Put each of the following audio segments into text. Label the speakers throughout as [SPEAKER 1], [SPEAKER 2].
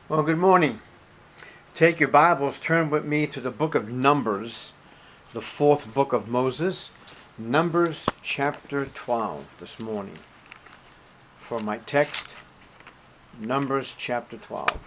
[SPEAKER 1] Well, good morning. Take your Bibles, turn with me to the book of Numbers, the fourth book of Moses, Numbers chapter 12 this morning. For my text, Numbers chapter 12.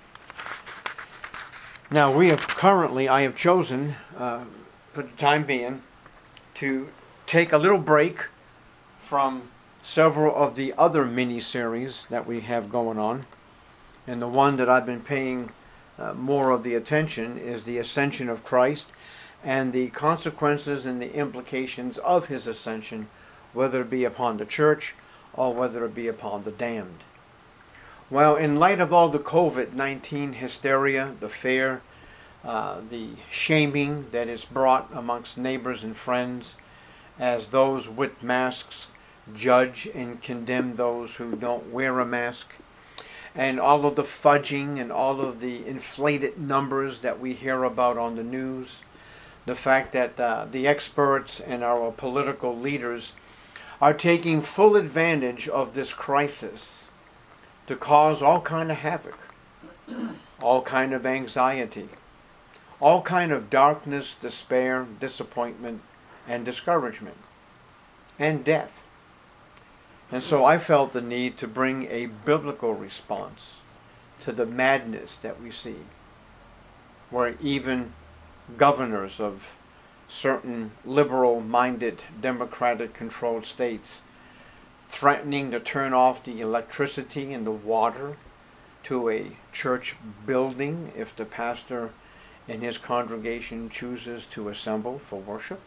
[SPEAKER 1] Now I have chosen, for the time being, to take a little break from several of the other mini-series that we have going on. And the one that I've been paying more of the attention is the ascension of Christ and the consequences and the implications of his ascension, whether it be upon the church or whether it be upon the damned. Well, in light of all the COVID-19 hysteria, the fear, the shaming that is brought amongst neighbors and friends, as those with masks judge and condemn those who don't wear a mask, and all of the fudging and all of the inflated numbers that we hear about on the news, the fact that the experts and our political leaders are taking full advantage of this crisis to cause all kind of havoc, all kind of anxiety, all kind of darkness, despair, disappointment, and discouragement, and death. And so I felt the need to bring a biblical response to the madness that we see, where even governors of certain liberal-minded, democratic-controlled states threatening to turn off the electricity and the water to a church building if the pastor and his congregation chooses to assemble for worship,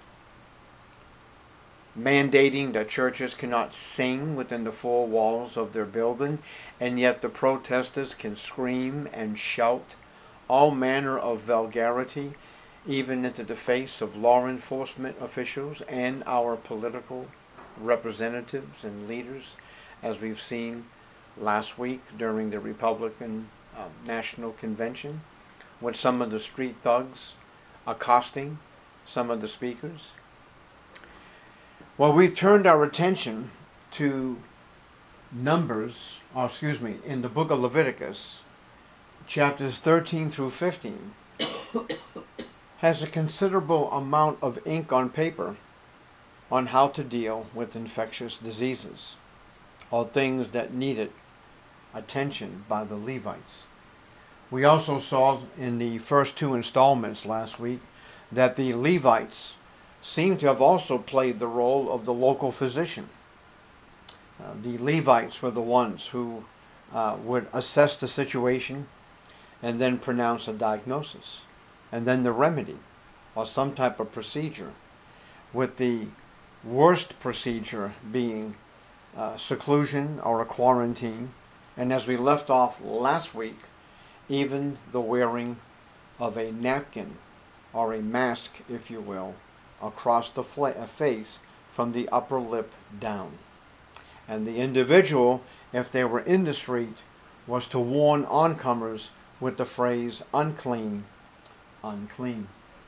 [SPEAKER 1] mandating that churches cannot sing within the four walls of their building, and yet the protesters can scream and shout all manner of vulgarity, even into the face of law enforcement officials and our political representatives and leaders, as we've seen last week during the Republican National Convention, with some of the street thugs accosting some of the speakers. Well, we've turned our attention to in the book of Leviticus, chapters 13 through 15, has a considerable amount of ink on paper on how to deal with infectious diseases, or things that needed attention by the Levites. We also saw in the first two installments last week that the Levites seem to have also played the role of the local physician. The Levites were the ones who would assess the situation and then pronounce a diagnosis, and then the remedy, or some type of procedure, with the worst procedure being seclusion or a quarantine, and as we left off last week, even the wearing of a napkin or a mask, if you will, across the face from the upper lip down. And the individual, if they were in the street, was to warn oncomers with the phrase, unclean, unclean.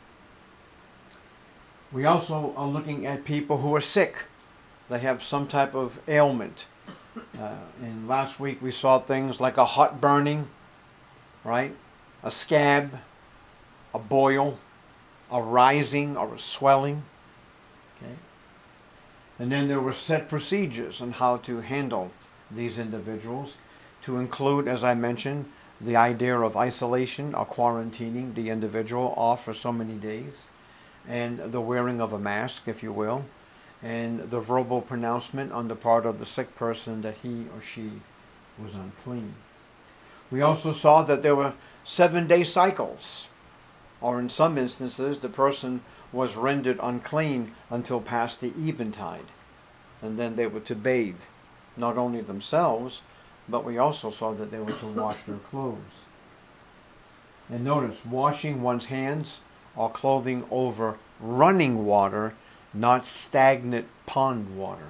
[SPEAKER 1] We also are looking at people who are sick. They have some type of ailment. And last week we saw things like a hot burning, right? A scab, a boil, a rising or a swelling. Okay? And then there were set procedures on how to handle these individuals, to include, as I mentioned, the idea of isolation or quarantining the individual off for so many days, and the wearing of a mask, if you will, and the verbal pronouncement on the part of the sick person that he or she was unclean. We also saw that there were 7-day cycles, or in some instances, the person was rendered unclean until past the eventide. And then they were to bathe, not only themselves, but we also saw that they were to wash their clothes. And notice, washing one's hands or clothing over running water, not stagnant pond water.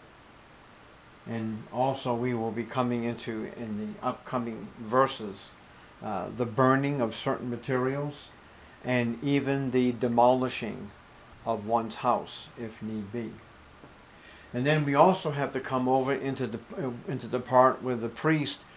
[SPEAKER 1] And also we will be coming into, in the upcoming verses, the burning of certain materials, and even the demolishing of one's house, if need be. And then we also have to come over into the part where the priest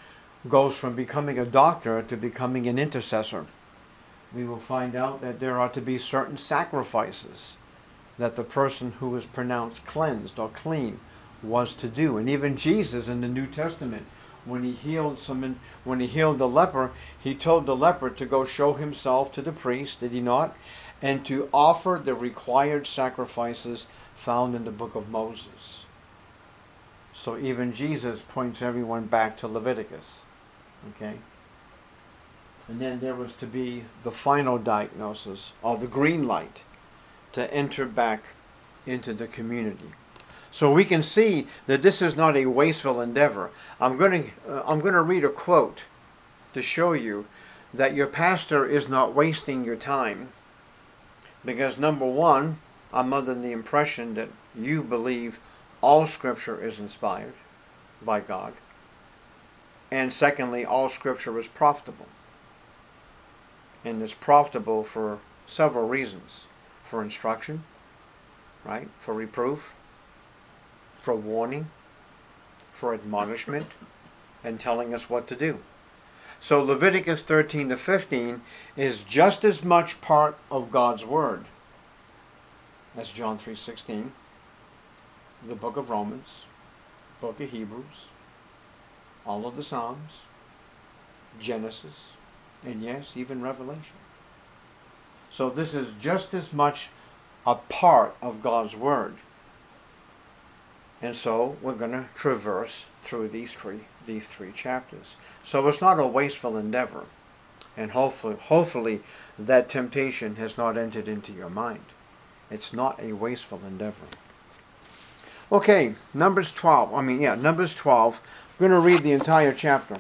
[SPEAKER 1] goes from becoming a doctor to becoming an intercessor. We will find out that there are to be certain sacrifices that the person who was pronounced cleansed or clean was to do. And even Jesus in the New Testament, when he healed the leper, he told the leper to go show himself to the priest, did he not? And to offer the required sacrifices found in the book of Moses. So even Jesus points everyone back to Leviticus. Okay? And then there was to be the final diagnosis, or the green light, to enter back into the community. So we can see that this is not a wasteful endeavor. I'm going to read a quote to show you that your pastor is not wasting your time, because number one, I'm under the impression that you believe all Scripture is inspired by God, and secondly, all Scripture is profitable. And it's profitable for several reasons. For instruction, right? For reproof, for warning, for admonishment, and telling us what to do. So Leviticus 13 to 15 is just as much part of God's Word as John 3:16, the book of Romans, book of Hebrews, all of the Psalms, Genesis, and yes, even Revelation. So this is just as much a part of God's Word. And so we're going to traverse through these three chapters. So it's not a wasteful endeavor. And hopefully that temptation has not entered into your mind. It's not a wasteful endeavor. Okay, Numbers 12. Numbers 12. I'm going to read the entire chapter.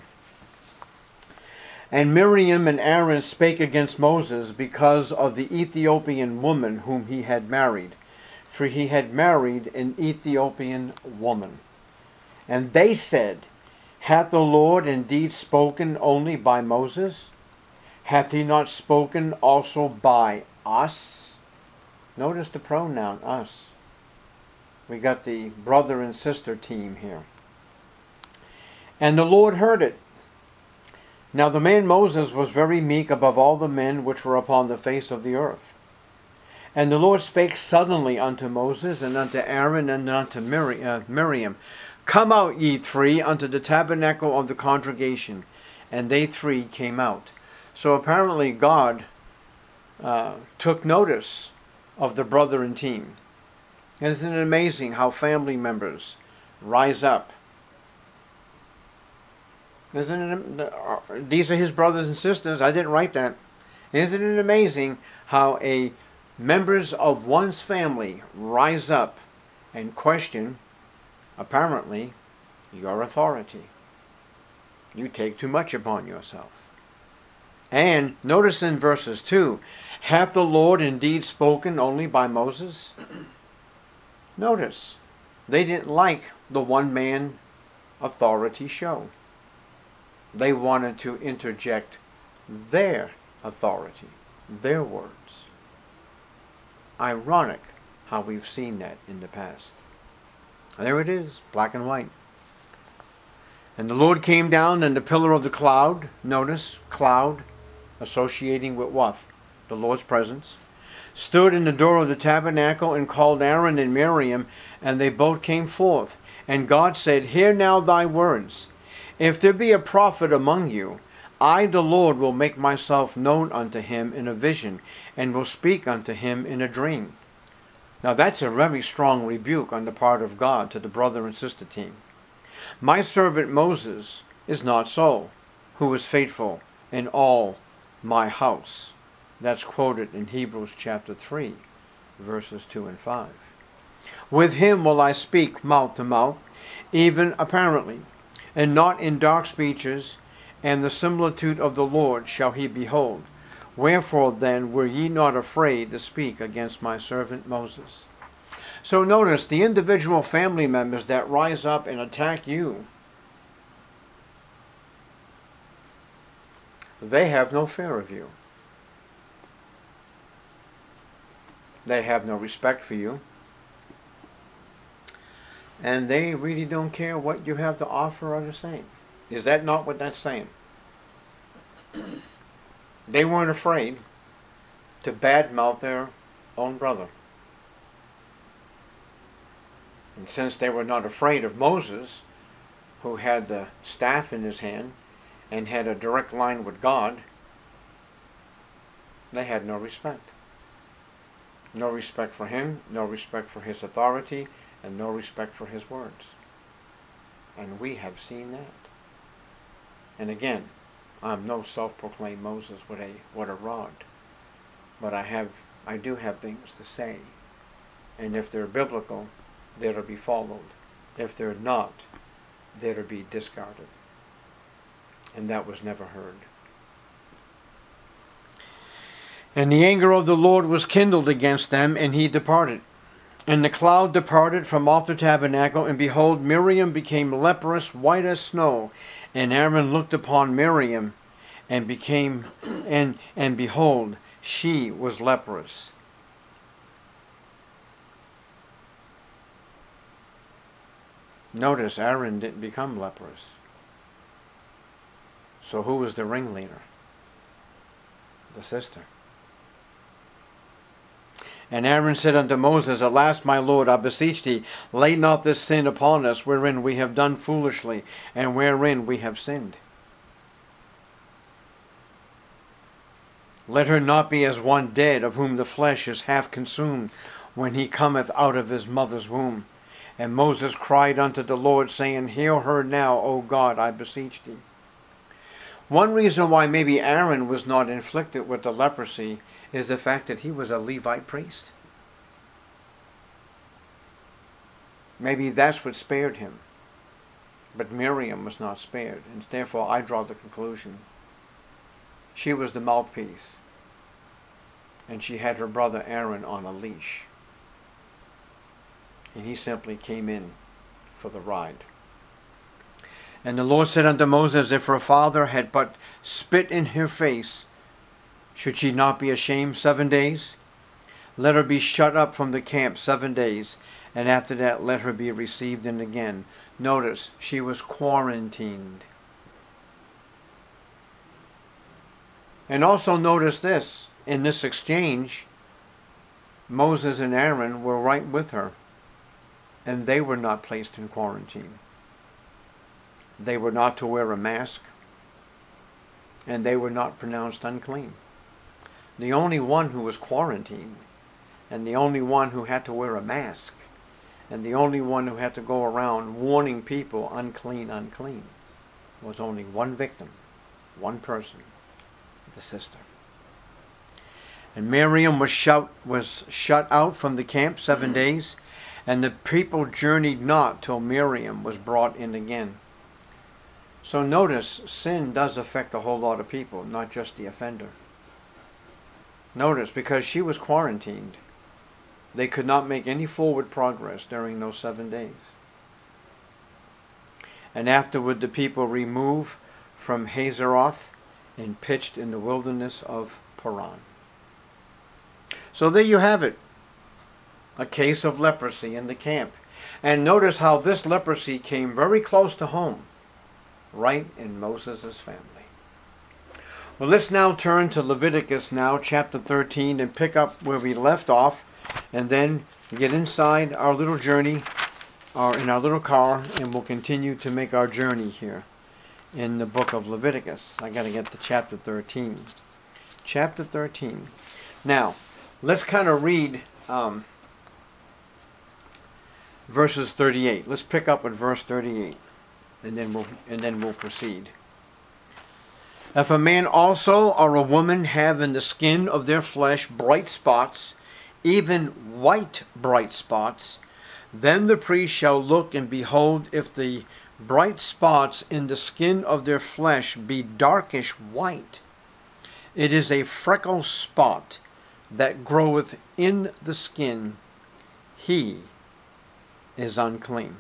[SPEAKER 1] And Miriam and Aaron spake against Moses because of the Ethiopian woman whom he had married, for he had married an Ethiopian woman. And they said, Hath the Lord indeed spoken only by Moses? Hath he not spoken also by us? Notice the pronoun, us. We got the brother and sister team here. And the Lord heard it. Now the man Moses was very meek above all the men which were upon the face of the earth. And the Lord spake suddenly unto Moses, and unto Aaron, and unto Miriam, Come out, ye three, unto the tabernacle of the congregation. And they three came out. So apparently God took notice of the brother and team. Isn't it amazing how family members rise up? Isn't it? These are his brothers and sisters. I didn't write that. Isn't it amazing how members of one's family rise up and question, apparently, your authority? You take too much upon yourself. And notice in verses 2, Hath the Lord indeed spoken only by Moses? Notice, they didn't like the one-man authority show. They wanted to interject their authority, their words. Ironic how we've seen that in the past. There it is, black and white. And the Lord came down in the pillar of the cloud. Notice, cloud associating with what? The Lord's presence. Stood in the door of the tabernacle and called Aaron and Miriam, and they both came forth. And God said, Hear now thy words. If there be a prophet among you, I, the Lord, will make myself known unto him in a vision, and will speak unto him in a dream. Now that's a very strong rebuke on the part of God to the brother and sister team. My servant Moses is not so, who is faithful in all my house. That's quoted in Hebrews chapter 3, verses 2 and 5. With him will I speak mouth to mouth, even apparently, and not in dark speeches, and the similitude of the Lord shall he behold. Wherefore then were ye not afraid to speak against my servant Moses? So notice the individual family members that rise up and attack you, they have no fear of you. They have no respect for you. And they really don't care what you have to offer or to say. Is that not what that's saying? They weren't afraid to badmouth their own brother. And since they were not afraid of Moses, who had the staff in his hand and had a direct line with God, they had no respect. No respect for him, no respect for his authority, and no respect for his words. And we have seen that. And again, I'm no self-proclaimed Moses with a rod. But I do have things to say. And if they're biblical, they're to be followed. If they're not, they're to be discarded. And that was never heard. And the anger of the Lord was kindled against them, and he departed. And the cloud departed from off the tabernacle, and behold, Miriam became leprous, white as snow. And Aaron looked upon Miriam, and behold, she was leprous. Notice Aaron didn't become leprous. So who was the ringleader? The sister. And Aaron said unto Moses, Alas, my Lord, I beseech thee, lay not this sin upon us, wherein we have done foolishly, and wherein we have sinned. Let her not be as one dead, of whom the flesh is half consumed, when he cometh out of his mother's womb. And Moses cried unto the Lord, saying, Hear her now, O God, I beseech thee. One reason why maybe Aaron was not inflicted with the leprosy is the fact that he was a Levite priest. Maybe that's what spared him. But Miriam was not spared, and therefore I draw the conclusion. She was the mouthpiece, and she had her brother Aaron on a leash. And he simply came in for the ride. And the Lord said unto Moses, If her father had but spit in her face, should she not be ashamed 7 days? Let her be shut up from the camp 7 days, and after that let her be received in again. Notice, she was quarantined. And also notice this, in this exchange, Moses and Aaron were right with her, and they were not placed in quarantine. They were not to wear a mask, and they were not pronounced unclean. The only one who was quarantined, and the only one who had to wear a mask, and the only one who had to go around warning people unclean, unclean, was only one victim, one person, the sister. And Miriam was shut out from the camp 7 days, and the people journeyed not till Miriam was brought in again. So notice, sin does affect a whole lot of people, not just the offender. Notice, because she was quarantined, they could not make any forward progress during those 7 days. And afterward the people removed from Hazeroth and pitched in the wilderness of Paran. So there you have it. A case of leprosy in the camp. And notice how this leprosy came very close to home, right in Moses' family. Well, let's now turn to Leviticus now, chapter 13, and pick up where we left off, and then get inside our little journey, or in our little car, and we'll continue to make our journey here in the book of Leviticus. I got to get to chapter 13. Chapter 13. Now, let's kind of read verses 38. Let's pick up at verse 38, and then we'll proceed. If a man also or a woman have in the skin of their flesh bright spots, even white bright spots, then the priest shall look, and behold, if the bright spots in the skin of their flesh be darkish white, it is a freckle spot that groweth in the skin. He is unclean.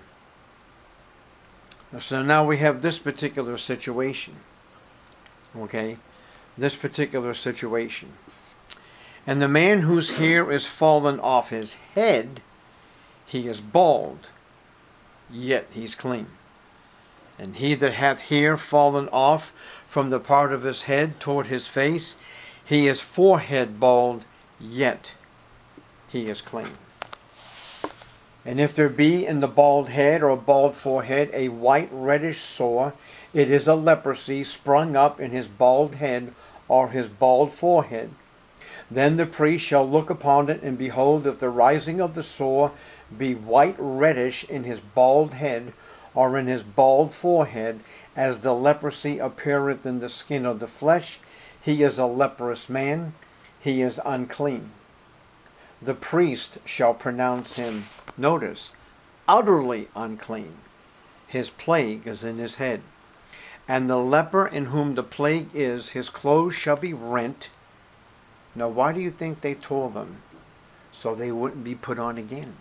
[SPEAKER 1] So now we have this particular situation. Okay? This particular situation. And the man whose hair is fallen off his head, he is bald, yet he's clean. And he that hath hair fallen off from the part of his head toward his face, he is forehead bald, yet he is clean. And if there be in the bald head or bald forehead a white reddish sore, it is a leprosy sprung up in his bald head or his bald forehead. Then the priest shall look upon it, and behold, if the rising of the sore be white reddish in his bald head or in his bald forehead, as the leprosy appeareth in the skin of the flesh, he is a leprous man, he is unclean. The priest shall pronounce him, notice, utterly unclean. His plague is in his head. And the leper in whom the plague is, his clothes shall be rent. Now why do you think they tore them? So they wouldn't be put on again.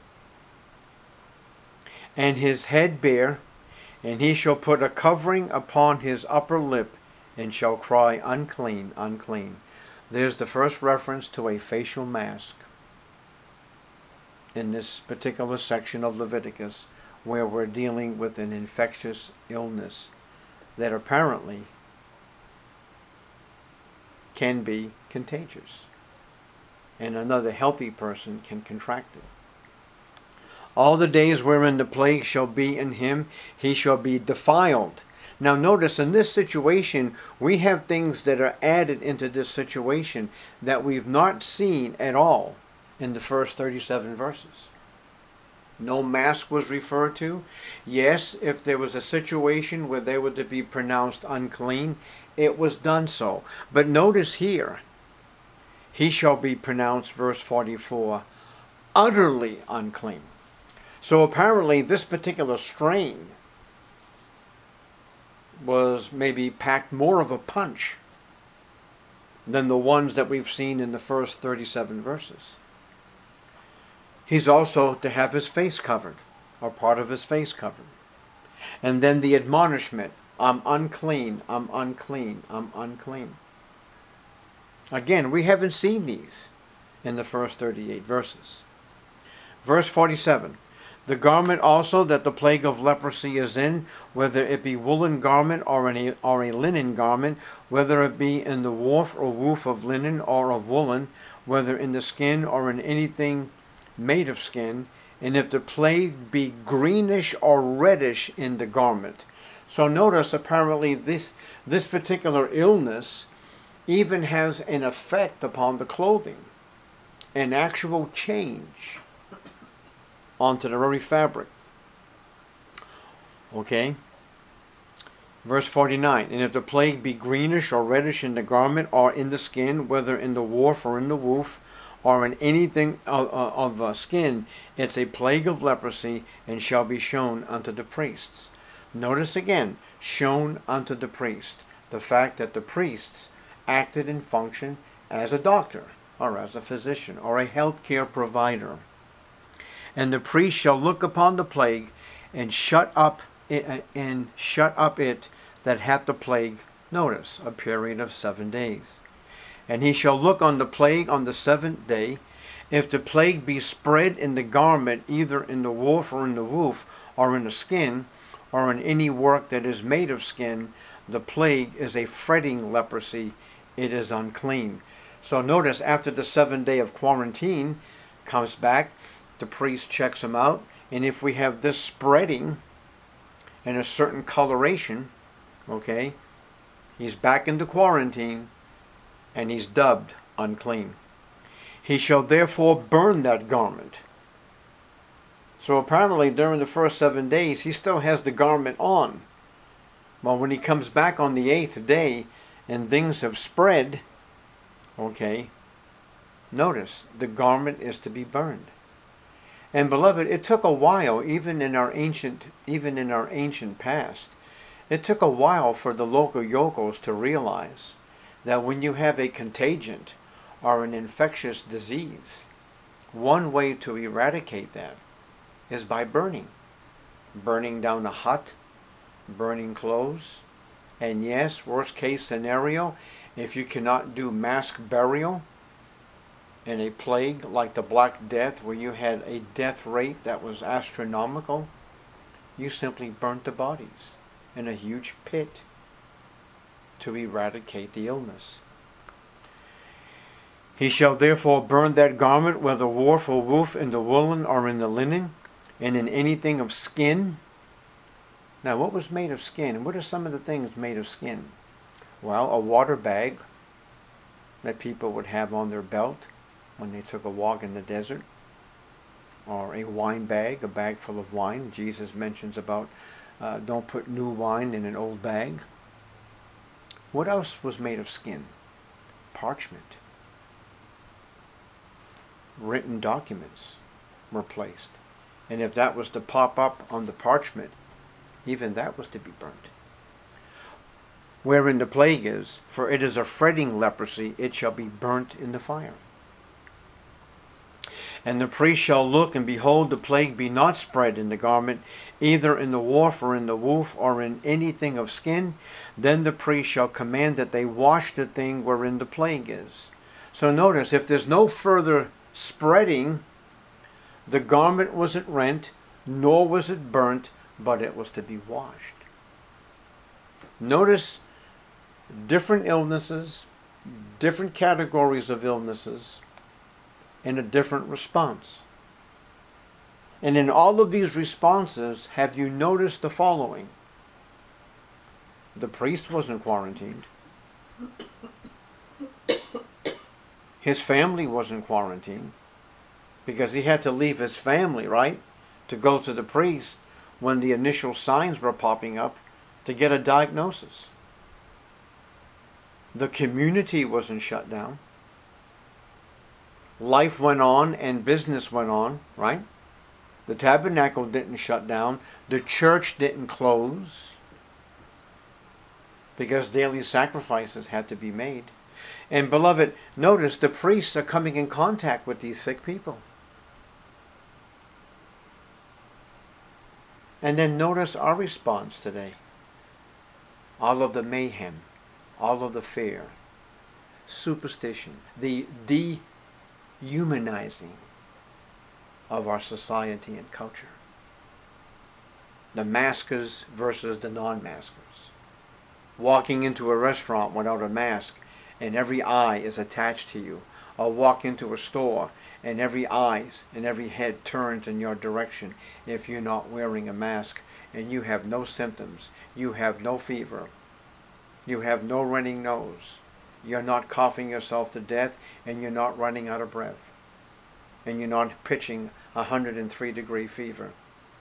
[SPEAKER 1] And his head bare, and he shall put a covering upon his upper lip, and shall cry, unclean, unclean. There's the first reference to a facial mask in this particular section of Leviticus, where we're dealing with an infectious illness that apparently can be contagious, and another healthy person can contract it. All the days wherein the plague shall be in him, he shall be defiled. Now notice, in this situation, we have things that are added into this situation that we've not seen at all in the first 37 verses. No mask was referred to. Yes, if there was a situation where they were to be pronounced unclean, it was done so. But notice here, he shall be pronounced, verse 44, utterly unclean. So apparently this particular strain was maybe packed more of a punch than the ones that we've seen in the first 37 verses. He's also to have his face covered, or part of his face covered. And then the admonishment, I'm unclean, I'm unclean, I'm unclean. Again, we haven't seen these in the first 38 verses. Verse 47, the garment also that the plague of leprosy is in, whether it be woolen garment or a linen garment, whether it be in the warp or woof of linen or of woolen, whether in the skin or in anything made of skin, and if the plague be greenish or reddish in the garment. So notice, apparently this particular illness even has an effect upon the clothing, an actual change onto the very fabric. Okay? Verse 49, and if the plague be greenish or reddish in the garment or in the skin, whether in the warp or in the woof, or in anything of skin, it's a plague of leprosy, and shall be shown unto the priests. Notice again, shown unto the priest. The fact that the priests acted and functioned as a doctor, or as a physician, or a healthcare provider. And the priest shall look upon the plague, and shut up it that hath the plague, notice, a period of 7 days. And he shall look on the plague on the 7th day. If the plague be spread in the garment, either in the warp or in the woof, or in the skin, or in any work that is made of skin, the plague is a fretting leprosy, it is unclean. So notice, after the 7th day of quarantine comes back, the priest checks him out, and if we have this spreading and a certain coloration, okay, he's back into quarantine, and he's dubbed unclean. He shall therefore burn that garment. So apparently during the first 7 days, he still has the garment on. Well, when he comes back on the 8th day, and things have spread, okay, notice, the garment is to be burned. And beloved, it took a while, even in our ancient past, it took a while for the local yokels to realize that when you have a contagion or an infectious disease, one way to eradicate that is by burning. Burning down a hut, burning clothes, and yes, worst case scenario, if you cannot do mass burial in a plague like the Black Death, where you had a death rate that was astronomical, you simply burnt the bodies. in a huge pit to eradicate the illness. He shall therefore burn that garment, whether warp or woof, in the woolen or in the linen, and in anything of skin. Now, what was made of skin? What are some of the things made of skin? Well, a water bag that people would have on their belt when they took a walk in the desert, or a wine bag, a bag full of wine. Jesus mentions about don't put new wine in an old bag. What else was made of skin? Parchment. Written documents were placed. And if that was to pop up on the parchment, even that was to be burnt. Wherein the plague is, for it is a fretting leprosy, it shall be burnt in the fire. And the priest shall look, and behold, the plague be not spread in the garment, either in the warp or in the woof, or in anything of skin. Then the priest shall command that they wash the thing wherein the plague is. So notice, if there's no further spreading, the garment wasn't rent, nor was it burnt, but it was to be washed. Notice different illnesses, different categories of illnesses, and a different response. And in all of these responses, have you noticed the following? The priest wasn't quarantined. His family wasn't quarantined, because he had to leave his family, right, to go to the priest when the initial signs were popping up to get a diagnosis. The community wasn't shut down. Life went on and business went on, right? The tabernacle didn't shut down. The church didn't close, because daily sacrifices had to be made. And beloved, notice the priests are coming in contact with these sick people. And then notice our response today. All of the mayhem, all of the fear, superstition, the dehumanizing of our society and culture. The maskers versus the non-maskers. Walking into a restaurant without a mask and every eye is attached to you. Or walk into a store and every eyes and every head turns in your direction if you're not wearing a mask, and you have no symptoms, you have no fever, you have no running nose, you're not coughing yourself to death, and you're not running out of breath, and you're not pitching 103-degree fever.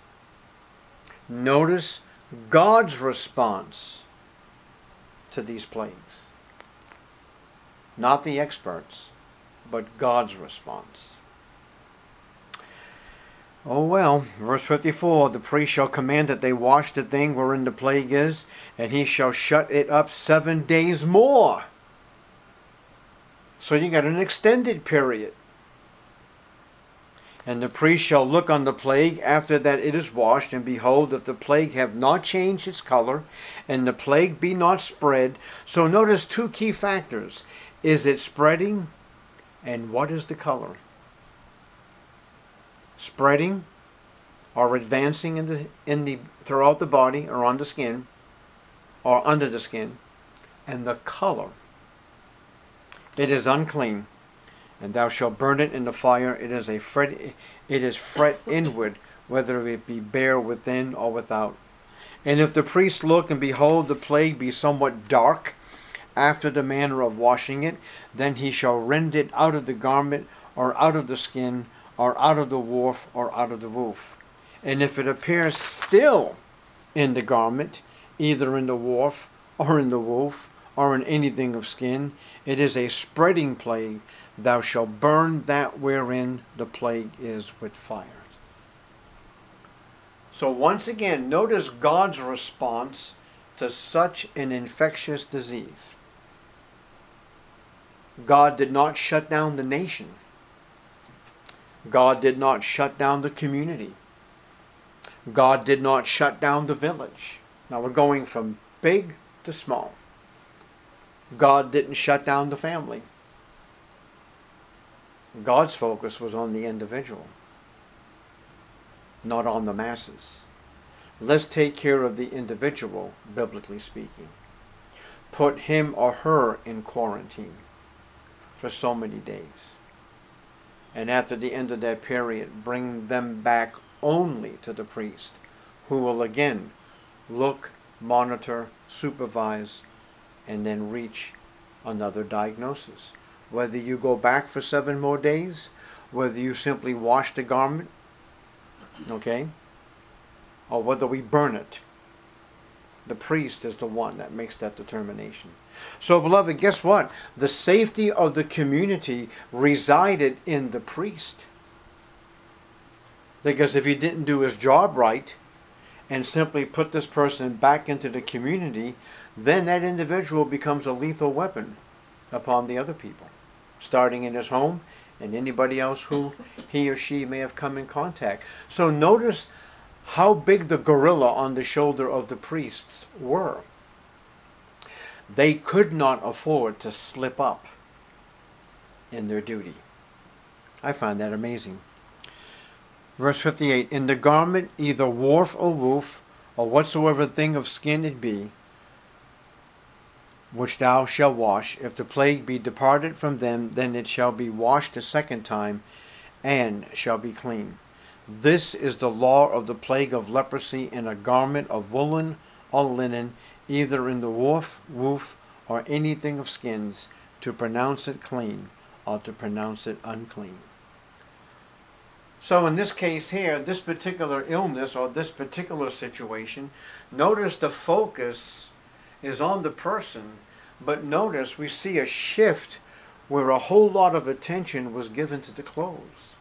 [SPEAKER 1] Notice God's response to these plagues. Not the experts, but God's response. Oh well, verse 54, the priest shall command that they wash the thing wherein the plague is, and he shall shut it up 7 days more. So you got an extended period. And the priest shall look on the plague after that it is washed, and behold, if the plague have not changed its color, and the plague be not spread. So notice two key factors. Is it spreading? And what is the color? Spreading or advancing in the throughout the body or on the skin or under the skin, and the color. It is unclean, and thou shalt burn it in the fire. It is fret inward, whether it be bare within or without. And if the priest look, and behold, the plague be somewhat dark, after the manner of washing it, then he shall rend it out of the garment, or out of the skin, or out of the warp, or out of the woof. And if it appears still in the garment, either in the warp, or in the woof, or in anything of skin, it is a spreading plague. Thou shalt burn that wherein the plague is with fire. So once again, notice God's response to such an infectious disease. God did not shut down the nation. God did not shut down the community. God did not shut down the village. Now we're going from big to small. God didn't shut down the family. God's focus was on the individual, not on the masses. Let's take care of the individual, biblically speaking. Put him or her in quarantine for so many days. And after the end of that period, bring them back only to the priest, who will again look, monitor, supervise, and then reach another diagnosis. Whether you go back for 7 more days, whether you simply wash the garment, okay, or whether we burn it, the priest is the one that makes that determination. So, beloved, guess what? The safety of the community resided in the priest. Because if he didn't do his job right and simply put this person back into the community, then that individual becomes a lethal weapon upon the other people, starting in his home and anybody else who he or she may have come in contact. So notice how big the gorilla on the shoulder of the priests were. They could not afford to slip up in their duty. I find that amazing. Verse 58, in the garment, either warp or woof, or whatsoever thing of skin it be, which thou shalt wash, if the plague be departed from them, then it shall be washed a second time, and shall be clean. This is the law of the plague of leprosy in a garment of woolen or linen, either in the warp, woof, or anything of skins, to pronounce it clean, or to pronounce it unclean. So in this case here, this particular illness or this particular situation, notice the focus is on the person, but notice we see a shift where a whole lot of attention was given to the clothes.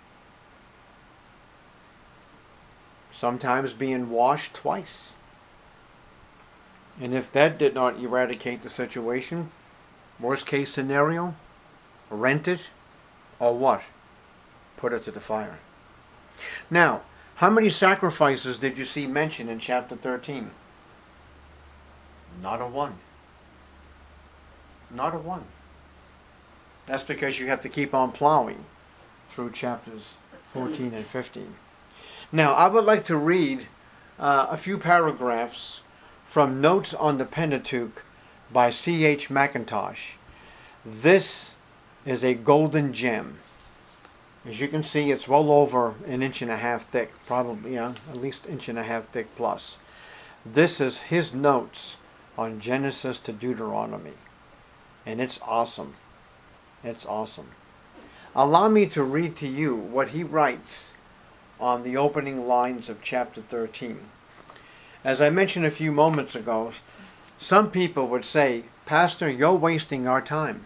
[SPEAKER 1] Sometimes being washed twice. And if that did not eradicate the situation, worst case scenario, rent it, or what? Put it to the fire. Now, how many sacrifices did you see mentioned in chapter 13? Not a one. Not a one. That's because you have to keep on plowing through chapters 14 and 15. Now, I would like to read a few paragraphs from Notes on the Pentateuch by C.H. Mackintosh. This is a golden gem. As you can see, it's well over 1.5 inches thick, probably, at least 1.5 inches thick plus. This is his notes on Genesis to Deuteronomy. And it's awesome. It's awesome. Allow me to read to you what he writes on the opening lines of chapter 13. As I mentioned a few moments ago, some people would say, Pastor, you're wasting our time.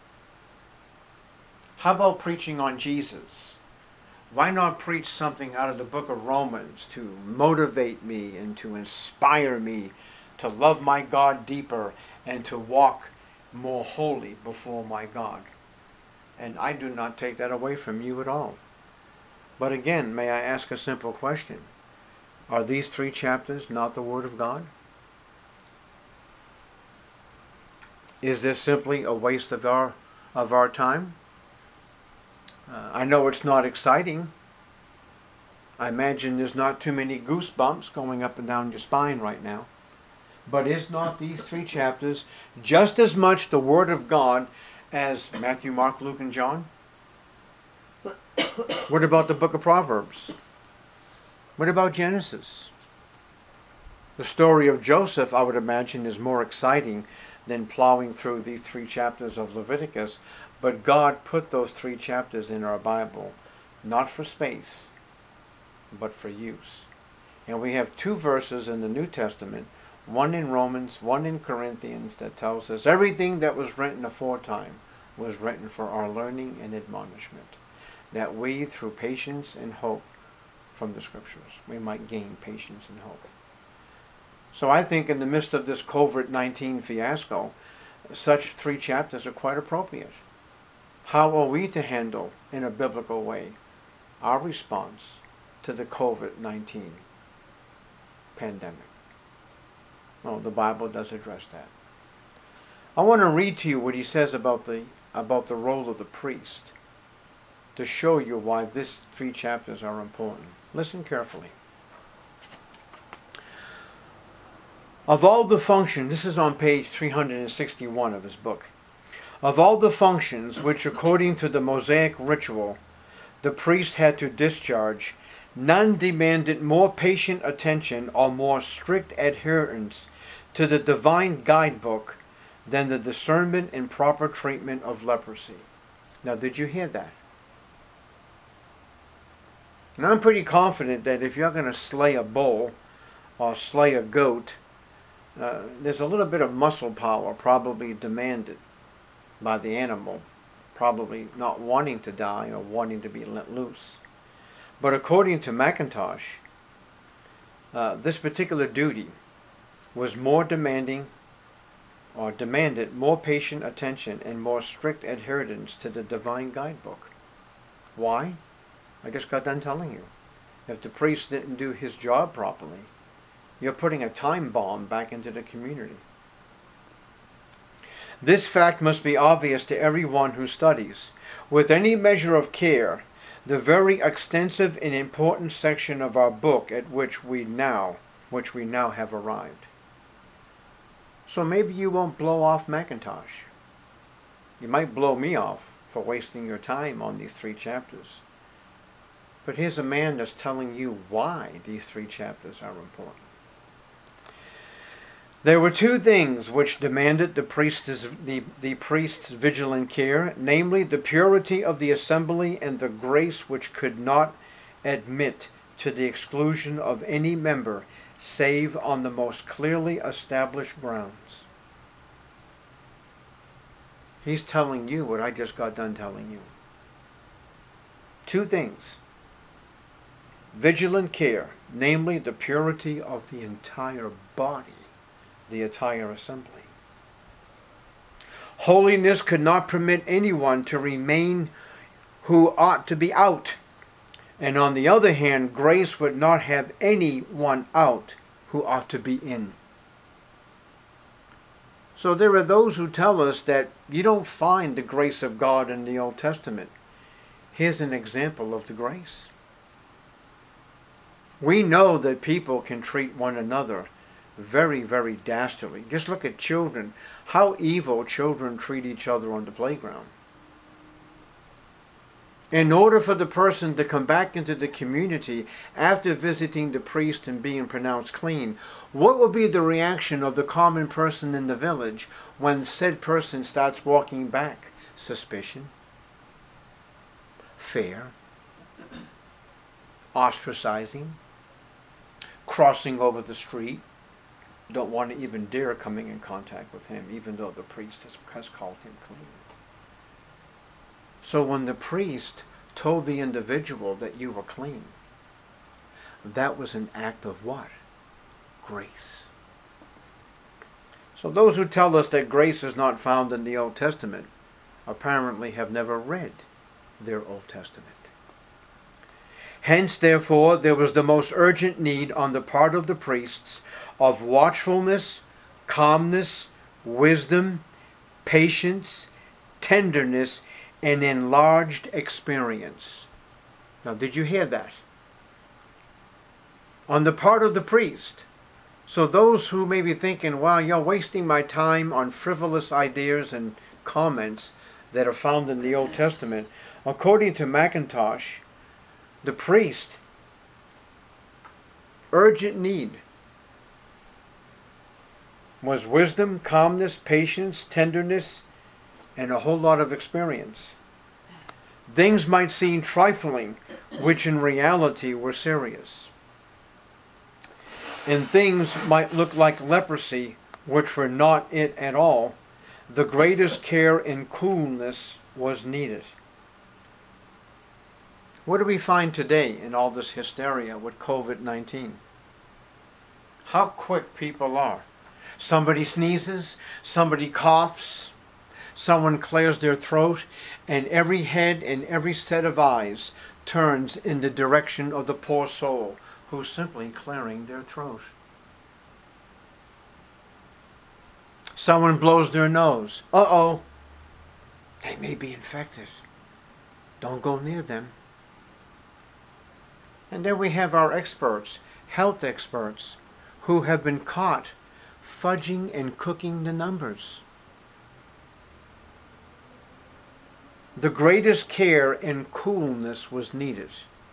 [SPEAKER 1] How about preaching on Jesus? Why not preach something out of the book of Romans to motivate me and to inspire me to love my God deeper and to walk more holy before my God? And I do not take that away from you at all. But again, may I ask a simple question? Are these 3 chapters not the Word of God? Is this simply a waste of our time? I know it's not exciting. I imagine there's not too many goosebumps going up and down your spine right now. But is not these 3 chapters just as much the Word of God as Matthew, Mark, Luke, and John? What about the book of Proverbs? What about Genesis? The story of Joseph, I would imagine, is more exciting than plowing through these 3 chapters of Leviticus. But God put those 3 chapters in our Bible, not for space, but for use. And we have 2 verses in the New Testament, one in Romans, one in Corinthians, that tells us everything that was written aforetime was written for our learning and admonishment, that we, through patience and hope from the Scriptures, we might gain patience and hope. So I think in the midst of this COVID-19 fiasco, such 3 chapters are quite appropriate. How are we to handle, in a biblical way, our response to the COVID-19 pandemic? Well, the Bible does address that. I want to read to you what he says about the role of the priest to show you why these 3 chapters are important. Listen carefully. Of all the functions, this is on page 361 of his book. Of all the functions which, according to the Mosaic ritual, the priest had to discharge, none demanded more patient attention or more strict adherence to the divine guidebook than the discernment and proper treatment of leprosy. Now, did you hear that? And I'm pretty confident that if you're going to slay a bull or slay a goat, there's a little bit of muscle power probably demanded by the animal, probably not wanting to die or wanting to be let loose. But according to McIntosh, this particular duty was more demanding or demanded more patient attention and more strict adherence to the divine guidebook. Why? I just got done telling you. If the priest didn't do his job properly, you're putting a time bomb back into the community. This fact must be obvious to everyone who studies, with any measure of care, the very extensive and important section of our book at which we now have arrived. So maybe you won't blow off McIntosh. You might blow me off for wasting your time on these 3 chapters. But here's a man that's telling you why these 3 chapters are important. There were 2 things which demanded the priest's vigilant care, namely the purity of the assembly and the grace which could not admit to the exclusion of any member save on the most clearly established grounds. He's telling you what I just got done telling you. 2 things. Vigilant care, namely the purity of the entire body, the entire assembly. Holiness could not permit anyone to remain who ought to be out. And on the other hand, grace would not have anyone out who ought to be in. So there are those who tell us that you don't find the grace of God in the Old Testament. Here's an example of the grace. We know that people can treat one another very, very dastardly. Just look at children. How evil children treat each other on the playground. In order for the person to come back into the community after visiting the priest and being pronounced clean, what will be the reaction of the common person in the village when said person starts walking back? Suspicion, fear, ostracizing, crossing over the street, don't want to even dare coming in contact with him, even though the priest has called him clean. So when the priest told the individual that you were clean, that was an act of what? Grace. So those who tell us that grace is not found in the Old Testament apparently have never read their Old Testament. Hence, therefore, there was the most urgent need on the part of the priests of watchfulness, calmness, wisdom, patience, tenderness, and enlarged experience. Now, did you hear that? On the part of the priest. So those who may be thinking, wow, you're wasting my time on frivolous ideas and comments that are found in the Old Testament, according to McIntosh, the priest, urgent need was wisdom, calmness, patience, tenderness, and a whole lot of experience. Things might seem trifling, which in reality were serious. And things might look like leprosy, which were not it at all. The greatest care and coolness was needed. What do we find today in all this hysteria with COVID-19? How quick people are. Somebody sneezes, somebody coughs, someone clears their throat, and every head and every set of eyes turns in the direction of the poor soul who's simply clearing their throat. Someone blows their nose. Uh-oh, they may be infected. Don't go near them. And then we have our experts, health experts, who have been caught fudging and cooking the numbers. The greatest care and coolness was needed.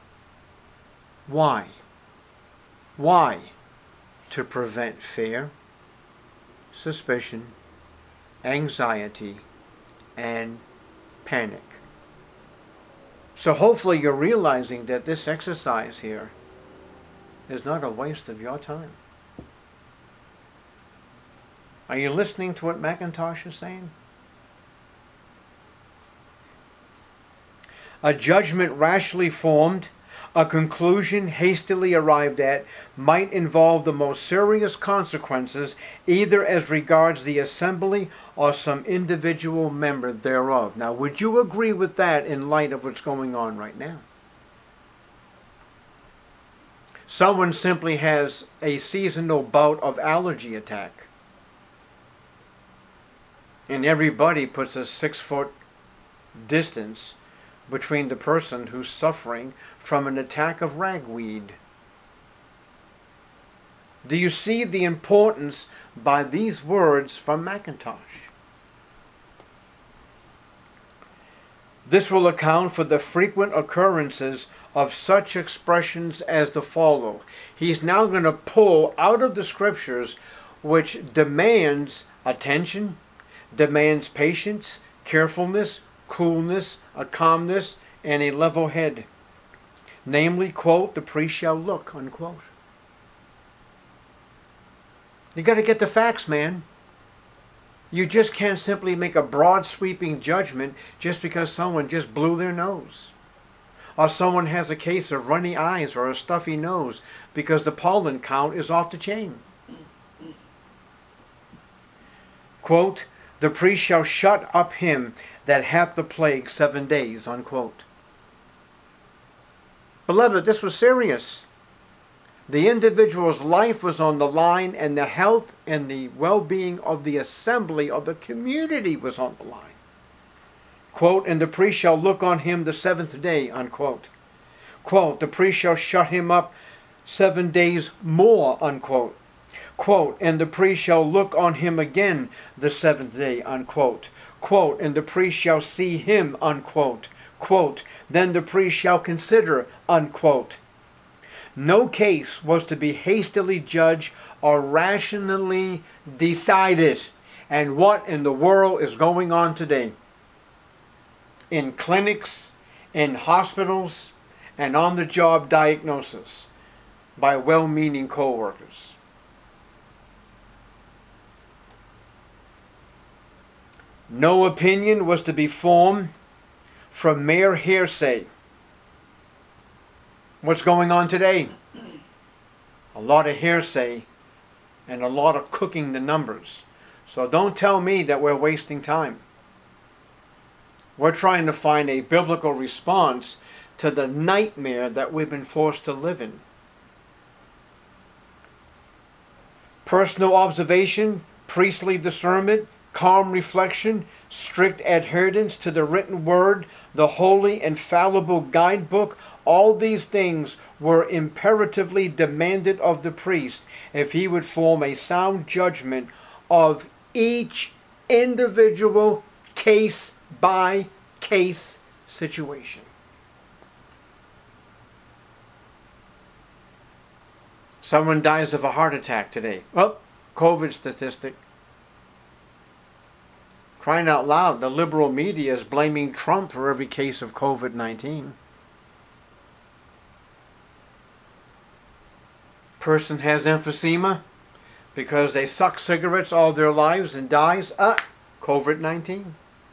[SPEAKER 1] Why? Why? To prevent fear, suspicion, anxiety, and panic. So hopefully you're realizing that this exercise here is not a waste of your time. Are you listening to what McIntosh is saying? A judgment rashly formed, a conclusion hastily arrived at, might involve the most serious consequences, either as regards the assembly or some individual member thereof. Now, would you agree with that in light of what's going on right now? Someone simply has a seasonal bout of allergy attack, and everybody puts a 6-foot distance between the person who's suffering from an attack of ragweed. Do you see the importance by these words from McIntosh? This will account for the frequent occurrences of such expressions as the follow. He's now going to pull out of the scriptures which demands attention, demands patience, carefulness, coolness, a calmness, and a level head. Namely, quote, the priest shall look, unquote. You got to get the facts, man. You just can't simply make a broad sweeping judgment just because someone just blew their nose. Or someone has a case of runny eyes or a stuffy nose because the pollen count is off the chain. Quote, the priest shall shut up him that hath the plague 7 days, unquote. Beloved, this was serious. The individual's life was on the line, and the health and the well-being of the assembly of the community was on the line. Quote, and the priest shall look on him the 7th day, unquote. Quote, the priest shall shut him up 7 days more, unquote. Quote, and the priest shall look on him again the 7th day, unquote. Quote, and the priest shall see him, unquote. Quote, then the priest shall consider, unquote. No case was to be hastily judged or rationally decided. And what in the world is going on today? In clinics, in hospitals, and on-the-job diagnosis by well-meaning co-workers. No opinion was to be formed from mere hearsay. What's going on today? A lot of hearsay and a lot of cooking the numbers. So don't tell me that we're wasting time. We're trying to find a biblical response to the nightmare that we've been forced to live in. Personal observation, priestly discernment, calm reflection, strict adherence to the written word, the holy and fallible guidebook, all these things were imperatively demanded of the priest if he would form a sound judgment of each individual case-by-case situation. Someone dies of a heart attack today. Oh, COVID statistic. Crying out loud, the liberal media is blaming Trump for every case of COVID-19. Person has emphysema because they suck cigarettes all their lives and dies. COVID-19.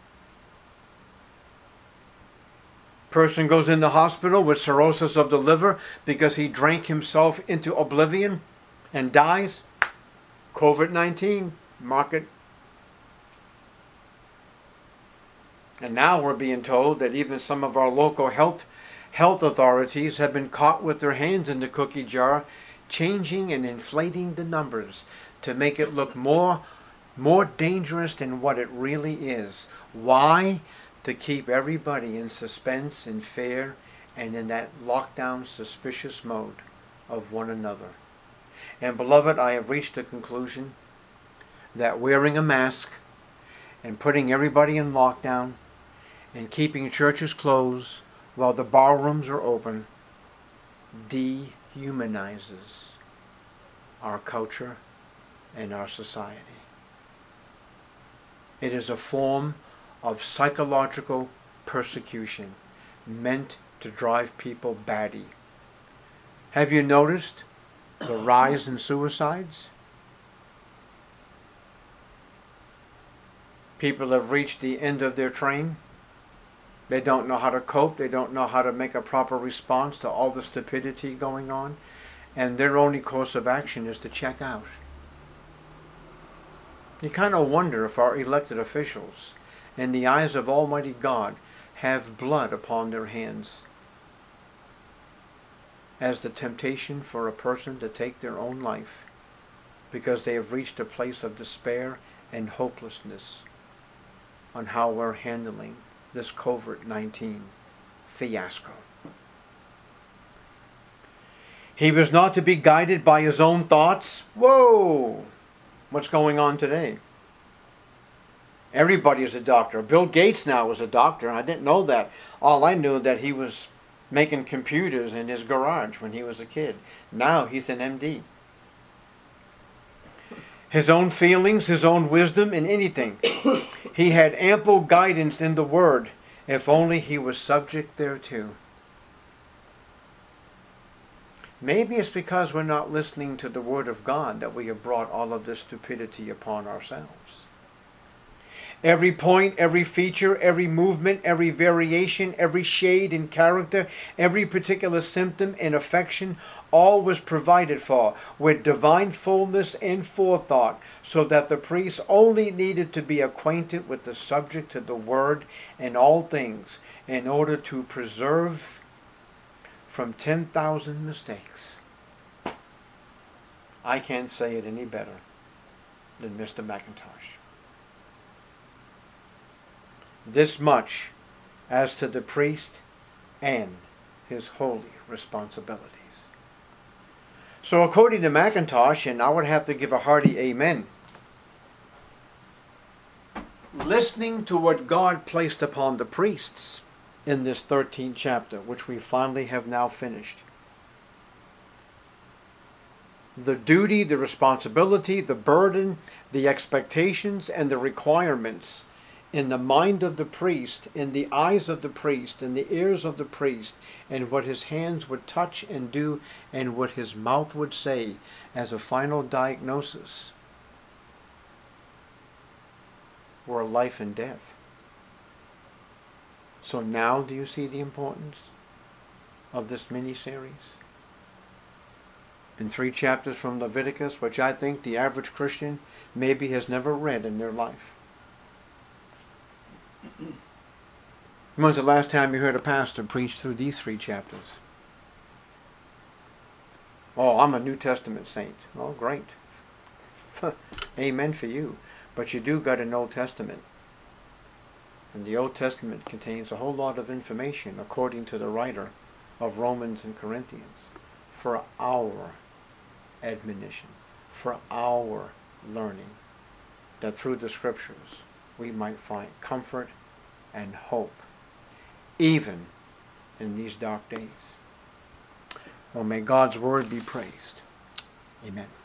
[SPEAKER 1] Person goes in the hospital with cirrhosis of the liver because he drank himself into oblivion and dies. COVID-19. Mark it. And now we're being told that even some of our local health authorities have been caught with their hands in the cookie jar, changing and inflating the numbers to make it look more dangerous than what it really is. Why? To keep everybody in suspense and fear and in that lockdown suspicious mode of one another. And beloved, I have reached a conclusion. that wearing a mask and putting everybody in lockdown and keeping churches closed while the ballrooms are open dehumanizes our culture and our society. It is a form of psychological persecution meant to drive people batty. Have you noticed the rise in suicides? People have reached the end of their train. They don't know how to cope. They don't know how to make a proper response to all the stupidity going on. And their only course of action is to check out. You kind of wonder if our elected officials, in the eyes of Almighty God, have blood upon their hands as the temptation for a person to take their own life because they have reached a place of despair and hopelessness on how we're handling this COVID-19 fiasco. He was not to be guided by his own thoughts. Whoa! What's going on today? Everybody is a doctor. Bill Gates now is a doctor. I didn't know that. All I knew that he was making computers in his garage when he was a kid. Now he's an MD. His own feelings, his own wisdom in anything. He had ample guidance in the Word, if only he was subject thereto. Maybe it's because we're not listening to the Word of God that we have brought all of this stupidity upon ourselves. Every point, every feature, every movement, every variation, every shade in character, every particular symptom and affection, all was provided for with divine fullness and forethought, so that the priest only needed to be acquainted with the subject of the Word and all things in order to preserve from 10,000 mistakes. I can't say it any better than Mr. McIntosh. This much as to the priest and his holy responsibilities. So according to McIntosh, and I would have to give a hearty amen, listening to what God placed upon the priests in this 13th chapter, which we finally have now finished. The duty, the responsibility, the burden, the expectations, and the requirements in the mind of the priest, in the eyes of the priest, in the ears of the priest, and what his hands would touch and do, and what his mouth would say as a final diagnosis, were life and death. So now do you see the importance of this mini-series? In 3 chapters from Leviticus, which I think the average Christian maybe has never read in their life. When's the last time you heard a pastor preach through these 3 chapters? Oh, I'm a New Testament saint. Oh, great. Amen for you. But you do got an Old Testament. And the Old Testament contains a whole lot of information, according to the writer of Romans and Corinthians, for our admonition, for our learning, that through the Scriptures we might find comfort and hope, even in these dark days. Well, may God's Word be praised. Amen.